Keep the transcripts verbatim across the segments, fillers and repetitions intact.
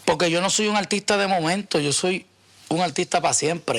Porque yo no soy un artista de momento, yo soy un artista para siempre.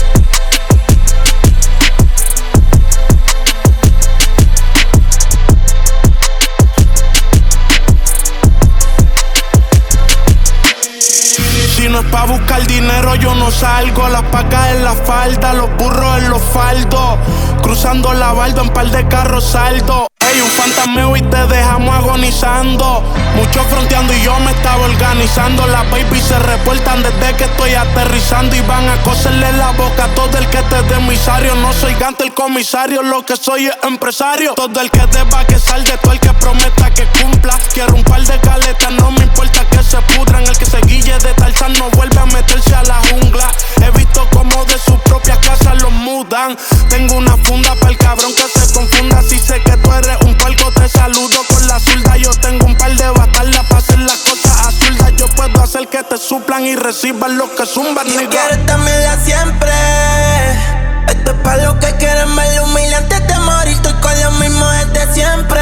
Si no es pa' buscar dinero yo no salgo. Las pacas en la falda, los burros en los faldos. Cruzando la barda en par de carros saldo. Ey, un fantasmeo y te dejamos agonizando. Muchos fronteando y yo me estaba organizando. Las baby se reportan desde que estoy aterrizando. Y van a coserle la boca a todo el que te dé emisario. No soy gante el comisario, lo que soy es empresario. Todo el que deba que salde, todo el que prometa que cumpla. Quiero un par de caletas, no me importa que se pudran. El que se guille de Tarzán no vuelve a meterse a la jungla. He visto como de sus propias casas los mudan. Tengo una funda para el cabrón que se confunda. Si sé que tú eres un puerco, te saludo con la zurda. Yo tengo un par de batallas para hacer las cosas absurdas. Yo puedo hacer que te suplan y reciban lo que zumban. Yo quiero también siempre. Esto es para los que quieren ver lo humilde antes de morir. Estoy con lo mismo desde siempre.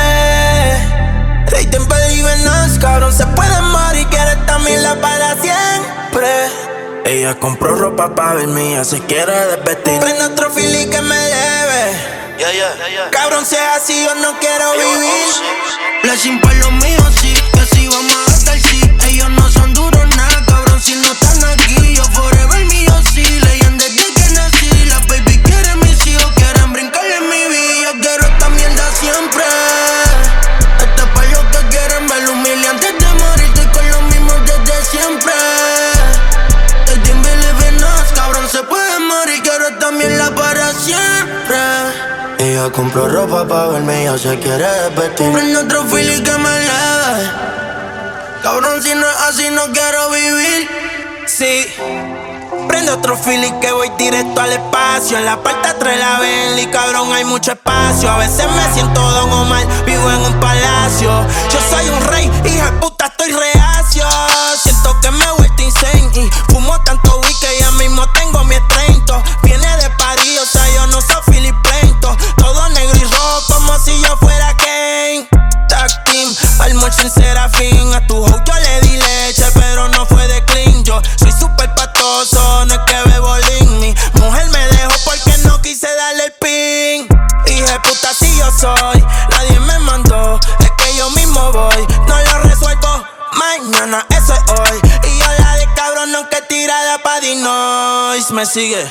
Reiten pelívenos, cabrón, se pueden morir. Quiero también la para siempre. Ella compró ropa pa' verme, ella se quiere desvestir. Prende otro fili que me debe. Yeah, yeah, yeah, yeah. Cabrón, sea así, yo no quiero vivir. Blessing por los míos, sí, que si vamos a gastar, sí. Ellos no son duros, nada, cabrón, si no están aquí. Yo forever mío, sí, leyen desde que nací. Las baby quieren mis hijos, quieren brincarle en mi vida. Yo quiero esta mierda siempre. Esto es para los que quieren ver lo humilde antes de morir. Estoy con los mismos desde siempre. They didn't believe in us, cabrón, se puede morir. Quiero esta mierda para siempre. Ella compró ropa pa' verme, ella se quiere desvestir. Prende otro fili que me leve. Cabrón, si no es así no quiero vivir. Sí. Prende otro feeling que voy directo al espacio. En la parte atrás la Bentley, cabrón, hay mucho espacio. A veces me siento Don Omar, vivo en un palacio. Yo soy un rey, hija de puta, estoy reacio. Siento que me he vuelto insane y fumo tanto weed que ya mismo tengo mi estrento. Viene de París, o sea, yo no soy Philip Plainto. Todo negro y rojo como si yo fuera Kane. Tag team, almuerzo en Serafín. A tu hoe yo le di leche, pero no fue de clean. Yo soy súper patoso, no es que bebo lean. Mi mujer me dejó porque no quise darle el pin. Hija de puta, si yo soy, nadie me mandó. Es que yo mismo voy, no lo resuelvo mañana, eso es hoy. Y yo la de cabrón, no que tirada pa' Dinois. Me sigue.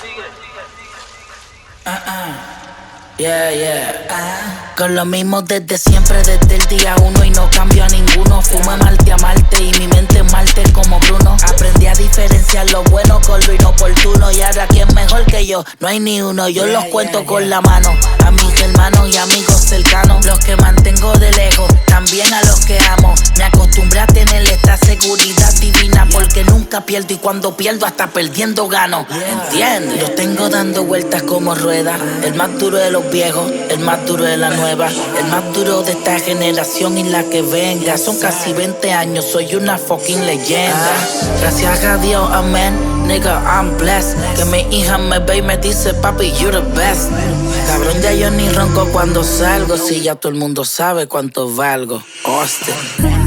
Uh uh. Yeah, yeah. Uh. Con lo mismo desde siempre, desde el día uno. Y no cambio a ninguno. Fumo Marte a Marte y mi mente es Marte como Bruno. Aprendí a diferenciar lo bueno con lo inoportuno. Y ahora ¿quién mejor que yo? No hay ni uno, yo yeah, los cuento yeah, con yeah. la mano. A mis hermanos y amigos cercanos, los que mantengo de lejos, también a los que amo. Me acostumbré a tener esta seguridad divina, porque nunca pierdo y cuando pierdo hasta perdiendo gano. yeah. ¿Entiendes? Los tengo dando vueltas como ruedas. El más duro de los viejos, el más duro de la nueva. El más duro de esta generación y la que venga. Son casi veinte años, soy una fucking leyenda. Gracias a Dios, amén. Nigga, I'm blessed. Que mi hija me ve y me dice, papi, you the best. Cabrón, ya yo ni ronco cuando salgo. Si ya todo el mundo sabe cuánto valgo. Austin.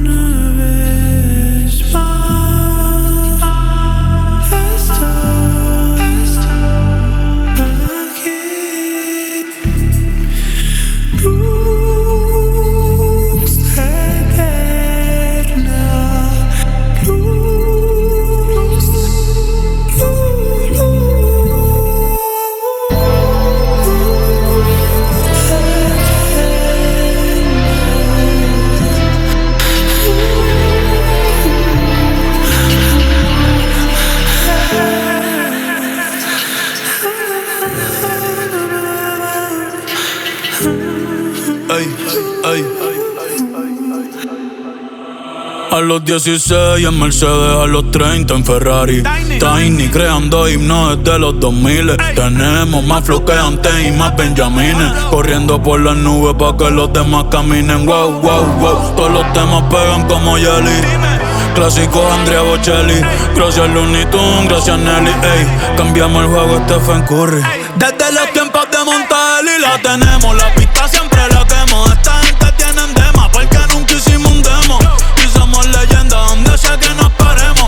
A los dieciséis en Mercedes, a los treinta en Ferrari. Tiny, Tiny creando himnos desde los dos mil. Ey. Tenemos más flow que antes y más Benjamines. Corriendo por las nubes pa' que los demás caminen. Wow, wow, wow. Todos los temas pegan como Jelly. Clásicos Andrea Bocelli. Gracias Looney Tunes, gracias Nelly. Ey. Cambiamos el juego Stephen Curry. Ey. Desde los tiempos de Montelli la tenemos. La pista siempre la quemo. Esta gente tienen dema porque nunca hicimos un demo. Y somos leyendas donde sea que nos paremos.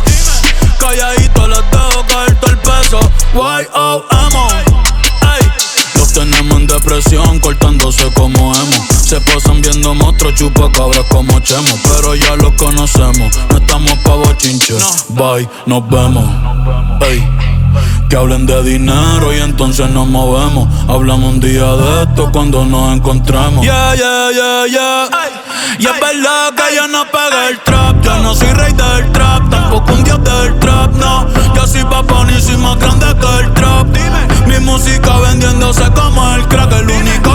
chupacabras como Chemo, pero ya los conocemos. No estamos pa' bochinches. Bye, nos vemos. Ey. Que hablen de dinero y entonces nos movemos. Hablamos un día de esto cuando nos encontremos. Yeah, yeah, yeah, yeah. Y es verdad que yo no pegué el trap. Yo no soy rey del trap, tampoco un dios del trap, no. Yo soy papá ni soy más grande que el trap. Mi música vendiéndose como el crack. El único